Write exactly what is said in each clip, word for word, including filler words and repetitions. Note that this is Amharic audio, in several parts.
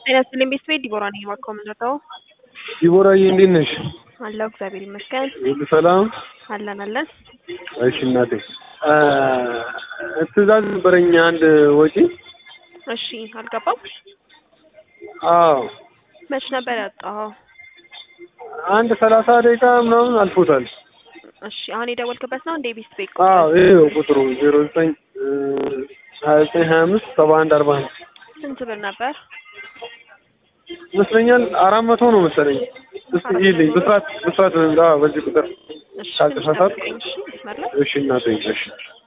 ጤና ይስጥልኝ ቤተሰቤ ዲቦራ ነኝ። እባክዎ ምንድን ነው? ዲቦራዬ እንዴት ነሽ? አለሁ እግዚአብሔር ይመስገን። ሁሉ ሰላም? አለን አለን። እሺ እናቴ ትዕዛዝ ነበረኝ አንድ ወጪ። እሺ አልገባም። አዎ መች ነበር ያወጣኸው? አንድ ሰላሳ ደቂቃ ምናምን አልፎታል። እሺ አሁን የደወልክበት ነው እንዴ ቤት ቤት? አዎ ይኸው ቁጥሩ ዜሮ ዘጠኝ ሀያ ዘጠኝ ሀያ አምስት ሰባ አንድ አርባ አንድ ስንት ብር ነበር? ይመስለኛል አራት መቶ ነው መሰለኝ። እስቲ ይልኝ ብስራት ብስራት አዎ በዚህ ቁጥር እሺ ካልተሳሳት። እሺ መስመር ላይ እሺ እናቴ እሺ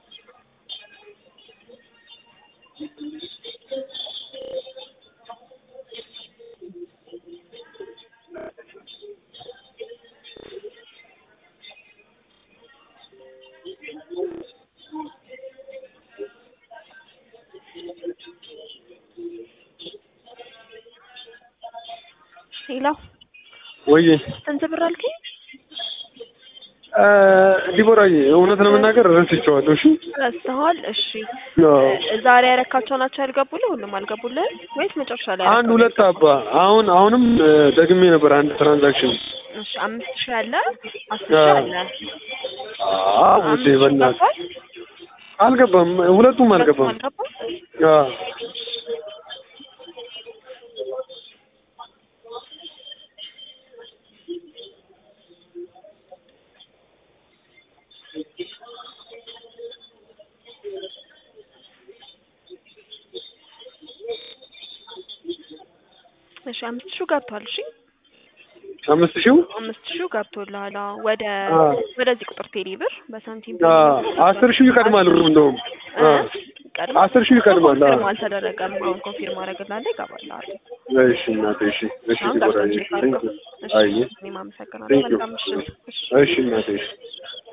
ሄሎ ወይ ስንት ብር አልከኝ? ዲቦራዬ እውነት ለመናገር ረስቼዋለሁ። እሺ ረስተዋል? እሺ ዛሬ ያረካቸው ናቸው ያልገቡልህ? ሁሉም አልገቡልህ ወይስ መጨረሻ ላይ? አንድ ሁለት አባ አሁን አሁንም ደግሜ ነበር አንድ ትራንዛክሽን። እሺ አምስት ሺህ አለ አስር ሺህ አለ። አዎ ወዴ በእናትህ አልገባም። ሁለቱም አልገባም። አዎ እሺ አምስት ሺህ ገብቷል። እሺ አምስት ሺህ አምስት ሺህ ገብቶልሃል። ወደ ወደዚህ ቁጥር ቴሌ ብር በሳንቲም አስር ሺህ ይቀድማል። እንደውም አስር ሺህ ይቀድማል። ኮንፊርም አልተደረገም። አሁን ኮንፊርም አደረግልሃለሁ ይገባልሃል። እሺ እናቴ እሺ እሺ ዲቦራዬ። አይ እኔም አመሰግናለሁ። መልካም ምሽት። እሺ እናቴ